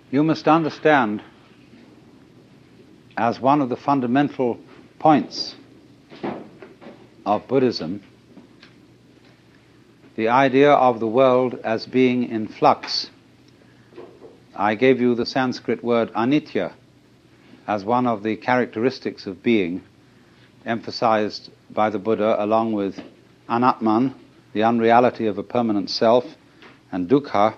You must understand, as one of the fundamental points of Buddhism, the idea of the world as being in flux. I gave you the Sanskrit word anitya as one of the characteristics of being, emphasized by the Buddha, along with anatman, the unreality of a permanent self, and dukkha,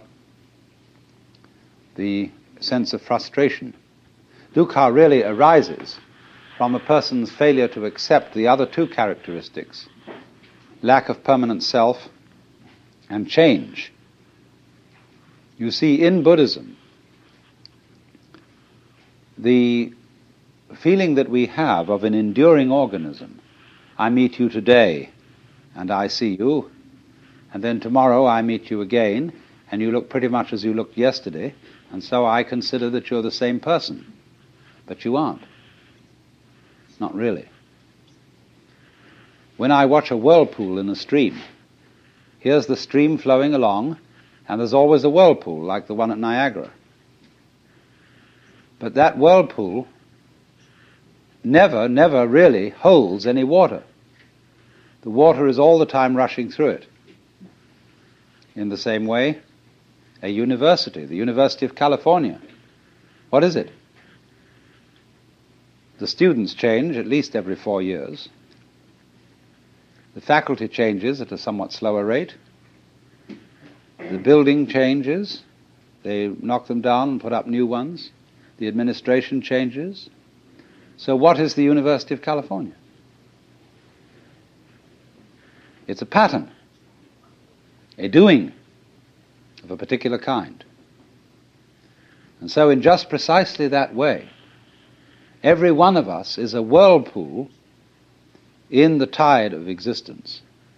the sense of frustration. Dukkha really arises from a person's failure to accept the other two characteristics, lack of permanent self and change. You see, in Buddhism, the feeling that we have of an enduring organism, I meet you today and I see you, and then tomorrow I meet you again and you look pretty much as you looked yesterday, and so I consider that you're the same person. But you aren't. Not really. When I watch a whirlpool in a stream, here's the stream flowing along, and there's always a whirlpool, like the one at Niagara. But that whirlpool never really holds any water. The water is all the time rushing through it. In the same way, a university, the University of California, what is it? The students change at least every 4 years. The faculty changes at a somewhat slower rate. The building changes. They knock them down and put up new ones. The administration changes. So what is the University of California? It's a pattern, a doing of a particular kind. And so in just precisely that way, every one of us is a whirlpool in the tide of existence.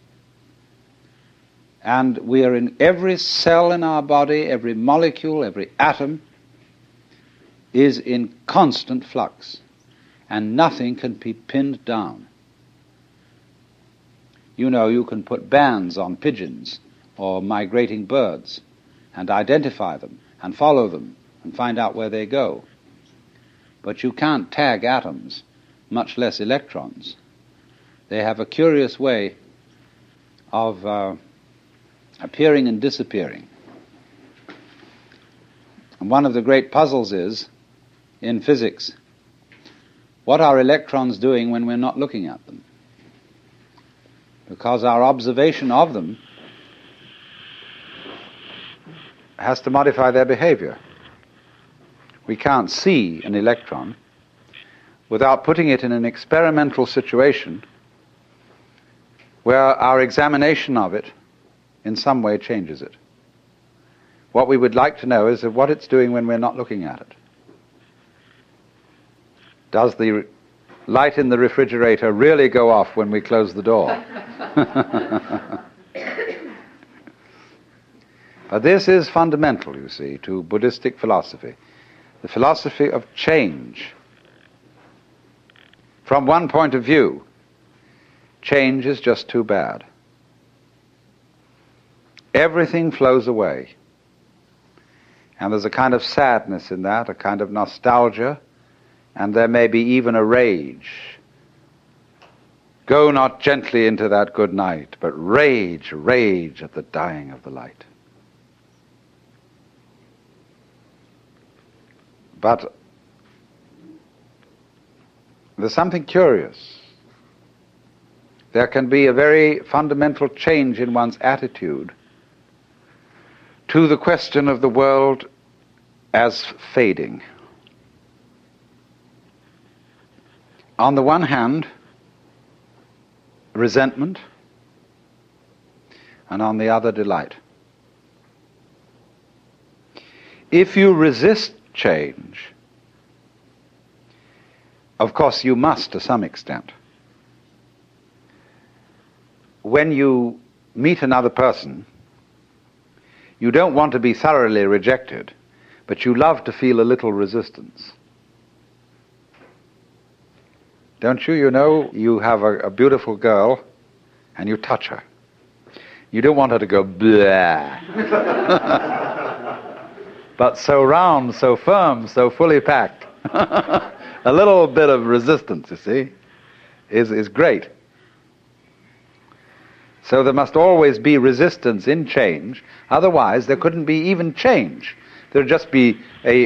And we are in every cell in our body, every molecule, every atom is in constant flux, and nothing can be pinned down. You know, you can put bands on pigeons or migrating birds and identify them and follow them and find out where they go. But you can't tag atoms, much less electrons. They have a curious way of appearing and disappearing. And one of the great puzzles is, in physics, what are electrons doing when we're not looking at them? Because our observation of them has to modify their behavior. We can't see an electron without putting it in an experimental situation where our examination of it in some way changes it. What we would like to know is what it's doing when we're not looking at it. Does the light in the refrigerator really go off when we close the door? But this is fundamental, you see, to Buddhistic philosophy. The philosophy of change. From one point of view, change is just too bad. Everything flows away. And there's a kind of sadness in that, a kind of nostalgia, and there may be even a rage. Go not gently into that good night, but rage, rage at the dying of the light. But there's something curious. There can be a very fundamental change in one's attitude to the question of the world as fading. On the one hand, resentment, and on the other, delight. If you resist change, of course you must to some extent. When you meet another person, you don't want to be thoroughly rejected, but you love to feel a little resistance. Don't you? You know, you have a beautiful girl and you touch her. You don't want her to go, blah. but so round, so firm, so fully packed. A little bit of resistance, you see, is great. So there must always be resistance in change, otherwise there couldn't be even change. There'd just be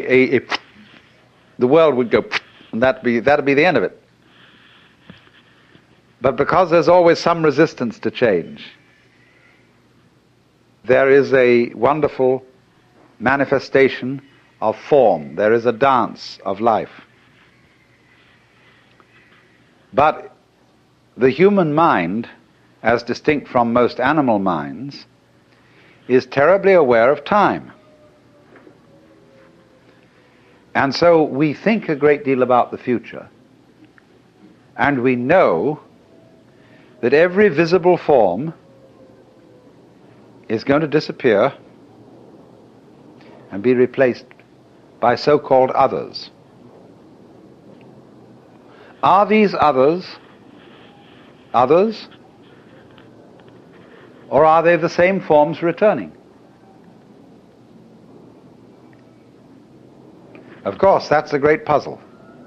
the world would go, and that'd be the end of it. But because there's always some resistance to change, there is a wonderful manifestation of form. There is a dance of life. But the human mind, as distinct from most animal minds, is terribly aware of time. And so we think a great deal about the future, and we know that every visible form is going to disappear and be replaced by so-called others. Are these others, or are they the same forms returning? Of course, that's a great puzzle.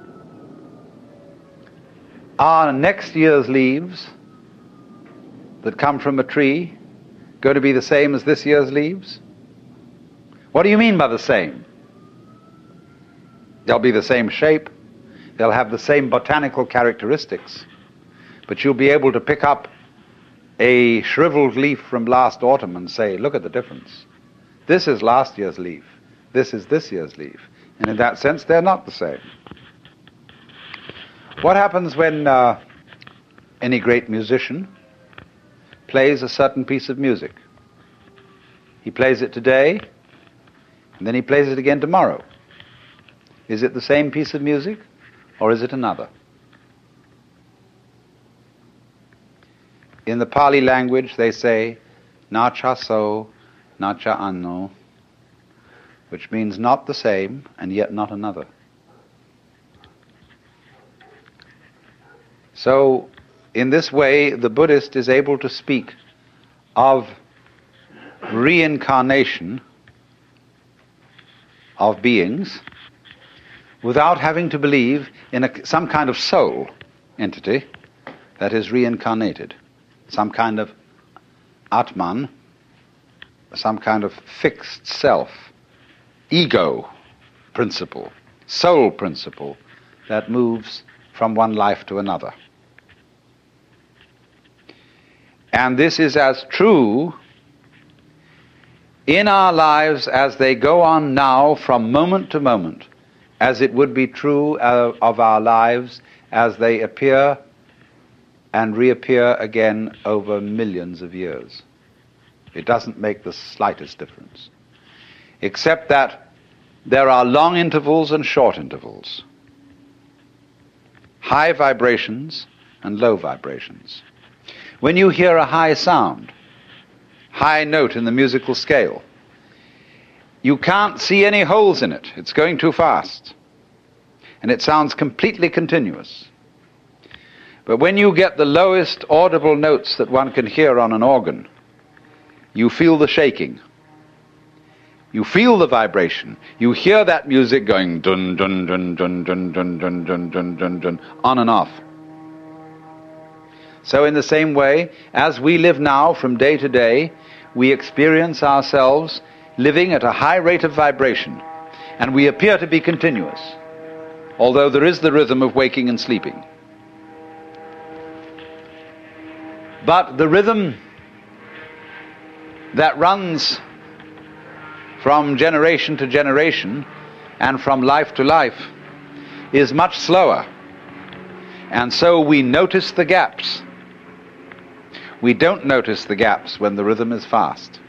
Are next year's leaves that come from a tree going to be the same as this year's leaves? What do you mean by the same? They'll be the same shape, they'll have the same botanical characteristics, but you'll be able to pick up a shriveled leaf from last autumn and say, look at the difference. This is last year's leaf, this is this year's leaf. And in that sense, they're not the same. What happens when any great musician plays a certain piece of music? He plays it today, and then he plays it again tomorrow. Is it the same piece of music, or is it another? In the Pali language, they say, nacha so, nacha anno, which means not the same, and yet not another. So, in this way, the Buddhist is able to speak of reincarnation of beings without having to believe in some kind of soul entity that is reincarnated, some kind of Atman, some kind of fixed self, ego principle, soul principle that moves from one life to another. And this is as true in our lives as they go on now from moment to moment as it would be true of our lives as they appear and reappear again over millions of years. It doesn't make the slightest difference, except that there are long intervals and short intervals, high vibrations and low vibrations. When you hear a high sound, high note in the musical scale, you can't see any holes in it. It's going too fast. And it sounds completely continuous. But when you get the lowest audible notes that one can hear on an organ, you feel the shaking. You feel the vibration. You hear that music going dun dun dun dun dun dun dun dun dun dun dun on and off. So in the same way, as we live now from day to day, we experience ourselves living at a high rate of vibration, and we appear to be continuous, although there is the rhythm of waking and sleeping. But the rhythm that runs from generation to generation and from life to life is much slower, and so we notice the gaps. We don't notice the gaps when the rhythm is fast.